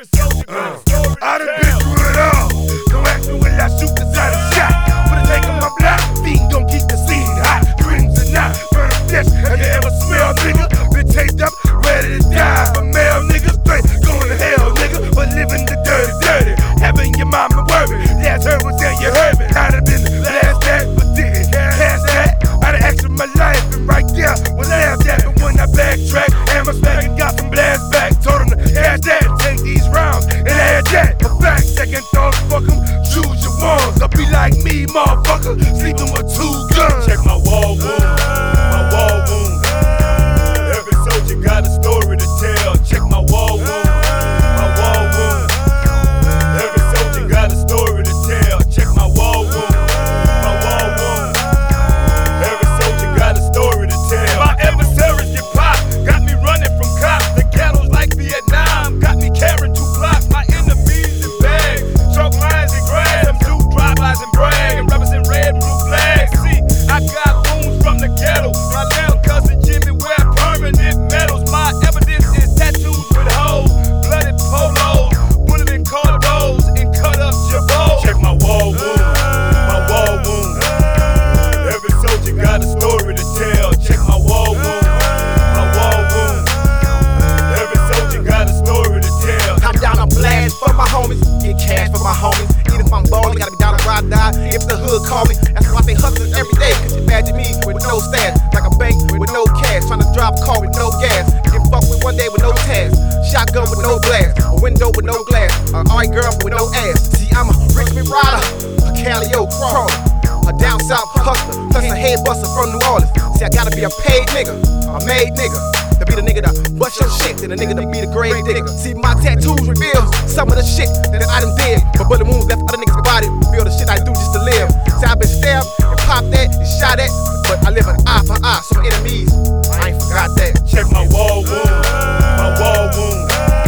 I done been through it all. Don't ask me will I shoot, cause I done shot. For the take of my block, feet gon' keep the scene hot. Dreams are not, burn them flesh. Have you ever smelled, nigga? Been taped up, ready to die. For male niggas, straight going to hell, nigga. For living the dirty. Having your mama worried. Last heard was that you heard me. I'd have been the last that, but didn't pass that. I done asked for my life, and right there was laughed at. But when I backtrack, and my swag and got some blast back. Told them to cash that, take these rounds, and add that. For fact, second thoughts, fuck them, choose your ones. Don't be like me, motherfucker, sleeping with 2 guns. Check my wall wound, my wall wound. Every soldier got a story to tell. Check my wall wound, my wall wound. Every soldier got a story to tell. Check my wall wound, my wall wound. Every soldier got a story to tell. My adversaries get popped, got me running from cops. The ghettos like Vietnam, got me carrying 2 blocks. My enemies in bags, chalk lines and grass. I'm do drive-bys and brag and represent red and blue flags. See, I got wounds from the ghetto. My little cousin Jimmy wear permanent medals. My evidence is tattoos with holes, blooded polos, bullet and cordos, and cut up jabos. Check my wall wound, my wall wound. Every soldier got a story to tell. Check my wall wound, my wall wound. Every soldier got a story to tell. I'm down a blast for my homies, get cash for my homies. Even if I'm ballin', gotta be down to ride die. If the hood call me, that's why I say hustling every day. Cause you imagine me with no stash, like a bank with no cash, trying to drive a car with no gas. Get fucked with one day with no task, shotgun with no blast, a window with no glass, an alright girl with no ass. See, I'm a Richmond rider, a Calio crawler, a down south hustler, plus a head buster from New Orleans. See, I gotta be a paid nigga, a made nigga. To be the nigga that bust your shit, and the nigga to be the grave digger. See, my tattoos reveal some of the shit that I done did. But bullet wounds left other niggas' body reveal the shit I do just to live. See, I been stabbed and popped at and shot at, but I live an eye for eye. So my enemies, I ain't forgot that. Check my wall wound, my wall wound.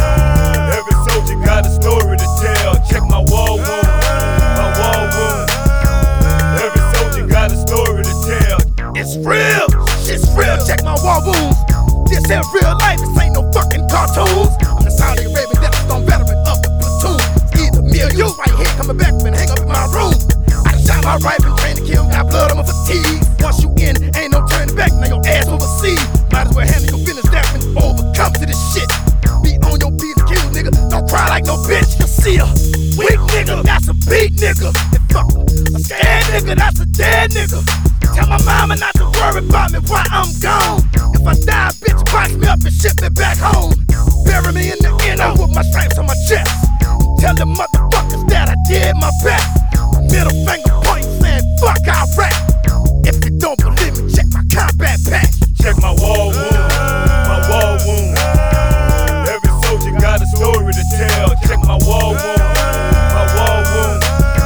Every soldier got a story to tell. Check my wall wound, my wall wound. Every soldier got a story to tell. It's real, shit's real, check my wall wounds. This here real life, this ain't no fucking cartoons. I'm the Saudi Arabian Yellowstone veteran of the platoon. It's either me or you right here coming back and hang up in my room. I done shot my rifle, trained to kill, got blood on my fatigue. Once you in, ain't no turning back, now your ass overseas. Might as well handle your business that and overcome to this shit. Be on your P's and Q's, nigga, don't cry like no bitch. You see a weak nigga, that's a beat nigga. And fuck a scared nigga, that's a dead nigga. Tell my mama not to worry about me while I'm gone. If I die, bitch, box me up and ship me back home. Bury me in the inner with my stripes on my chest. Tell the motherfuckers that I did my best. Middle finger pointing saying, fuck, I rap. If you don't believe me, check my combat pack. Check my wall wound, my wall wound. Every soldier got a story to tell. Check my wall wound, my wall wound.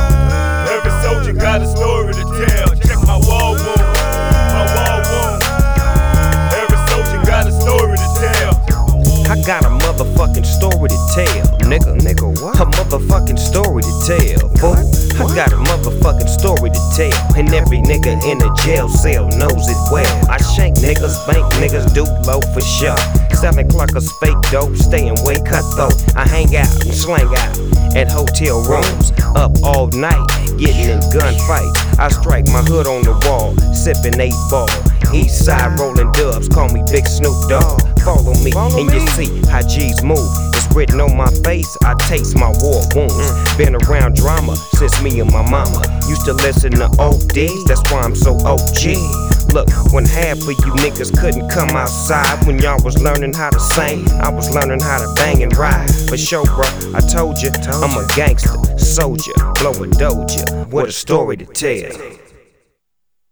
Every soldier got a story to tell. Check my wall wound, my wall wound. Every soldier got a story to tell. I got a motherfucking story to tell, nigga. Nigga, what? A motherfucking story to tell, fool. I got a motherfucking story to tell, and every nigga in a jail cell knows it well. I shank niggas, bank niggas, do low for sure. 7 cluckers, fake dope, staying way cutthroat. I hang out and slang out at hotel rooms, up all night, getting in gunfights. I strike my hood on the wall, sipping 8 ball. East side rolling dubs, call me Big Snoop Dogg. Follow me, and you see how G's move. It's written on my face, I taste my war wounds. Been around drama since me and my mama used to listen to ODs, that's why I'm so OG. Look, when half of you niggas couldn't come outside, when y'all was learning how to sing, I was learning how to bang and ride. For sure, bro, I told you, I'm a gangster, soldier, blow a doja, with a story to tell.